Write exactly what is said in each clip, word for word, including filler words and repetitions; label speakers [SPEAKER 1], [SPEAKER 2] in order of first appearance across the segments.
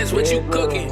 [SPEAKER 1] Chris, what you cooking?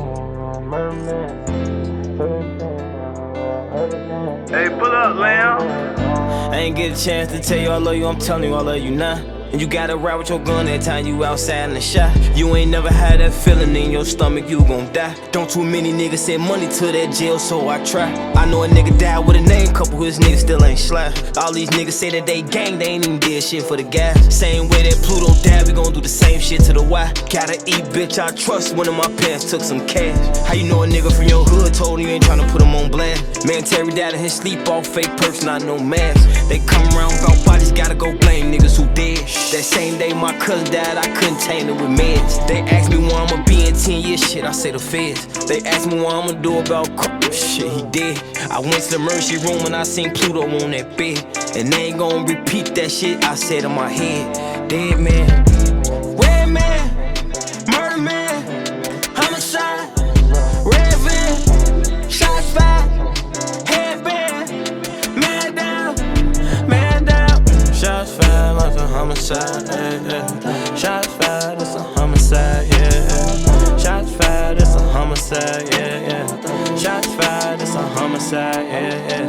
[SPEAKER 2] Hey, pull up, Lamb.
[SPEAKER 3] I ain't get a chance to tell you I love you, I'm telling you I love you now. And you gotta ride with your gun that time you outside in the shot. You ain't never had that feeling in your stomach, you gon' die. Don't too many niggas send money to that jail, so I try. I know a nigga died with a name, couple of his niggas still ain't slapped. All these niggas say that they gang, they ain't even did shit for the gas. Same way that Pluto died, we gon' do the same shit to the Y. Gotta eat, bitch, I trust one of my parents took some cash. How you know a nigga from your hood told you ain't tryna put him on blast? Man, Terry died in his sleep, all fake perks, not no mask. They come around about bodies, gotta go blame niggas who dead. That same day my cousin died, I couldn't tame it with meds. They asked me where I'ma be in ten years, shit, I say the feds. They asked me what I'ma do about crap, shit, he dead. I went to the emergency room and I seen Pluto on that bed. And they ain't gon' repeat that shit I said in my head. Dead man, red man, murder man, homicide, red van, shots fired, headband, man down, man down. Shots fired like a homicide, yeah, yeah. Shots fired, it's a homicide, yeah, yeah. Shots fired, it's a homicide, yeah, yeah. Shots fired, it's a homicide, yeah, yeah.